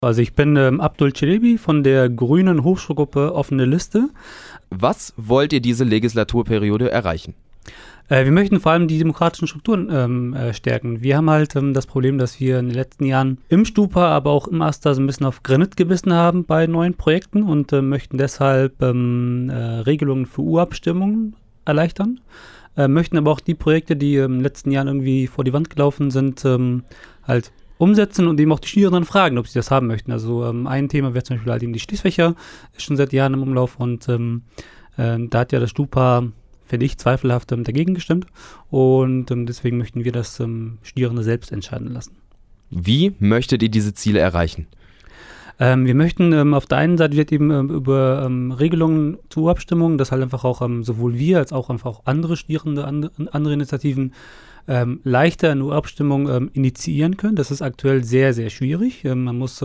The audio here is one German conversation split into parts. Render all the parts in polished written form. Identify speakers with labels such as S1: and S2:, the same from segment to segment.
S1: Also ich bin Abdul Çelebi von der Grünen Hochschulgruppe Offene Liste.
S2: Was wollt ihr diese Legislaturperiode erreichen?
S1: Wir möchten vor allem die demokratischen Strukturen stärken. Wir haben halt das Problem, dass wir in den letzten Jahren im Stupa, aber auch im AStA so ein bisschen auf Granit gebissen haben bei neuen Projekten und möchten deshalb Regelungen für Urabstimmungen erleichtern. Möchten aber auch die Projekte, die in den letzten Jahren irgendwie vor die Wand gelaufen sind, halt umsetzen und eben auch die Studierenden fragen, ob sie das haben möchten. Also ein Thema wäre zum Beispiel halt eben die Schließfächer, ist schon seit Jahren im Umlauf und da hat ja das Stupa, finde ich, zweifelhaft dagegen gestimmt und deswegen möchten wir das Studierende selbst entscheiden lassen.
S2: Wie möchtet ihr diese Ziele erreichen?
S1: Wir möchten auf der einen Seite wird eben über Regelungen zur Urabstimmung, dass halt einfach auch sowohl wir als auch einfach auch andere Studierende, andere Initiativen leichter eine Urabstimmung initiieren können. Das ist aktuell sehr, sehr schwierig. Man muss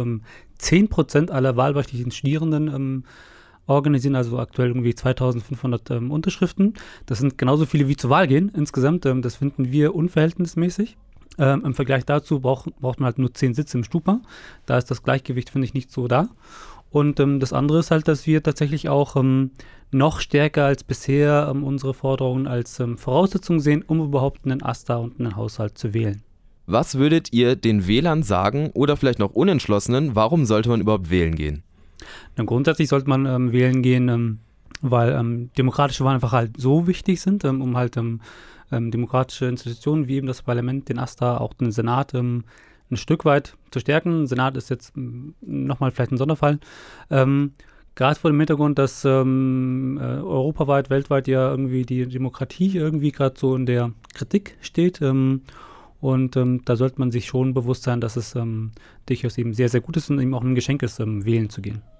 S1: 10% aller wahlberechtigten Studierenden organisieren, also aktuell irgendwie 2500 Unterschriften. Das sind genauso viele wie zur Wahl gehen insgesamt. Das finden wir unverhältnismäßig. Im Vergleich dazu braucht man halt nur 10 Sitze im Stupa. Da ist das Gleichgewicht, finde ich, nicht so da. Und das andere ist halt, dass wir tatsächlich auch noch stärker als bisher unsere Forderungen als Voraussetzung sehen, um überhaupt einen AStA und einen Haushalt zu wählen.
S2: Was würdet ihr den Wählern sagen oder vielleicht noch Unentschlossenen, warum sollte man überhaupt wählen gehen?
S1: Dann grundsätzlich sollte man wählen gehen, weil demokratische Wahlen einfach halt so wichtig sind, um halt demokratische Institutionen wie eben das Parlament, den AStA, auch den Senat ein Stück weit zu stärken. Senat ist jetzt nochmal vielleicht ein Sonderfall. Gerade vor dem Hintergrund, dass europaweit, weltweit ja irgendwie die Demokratie irgendwie gerade so in der Kritik steht. Und da sollte man sich schon bewusst sein, dass es durchaus eben sehr, sehr gut ist und eben auch ein Geschenk ist, wählen zu gehen.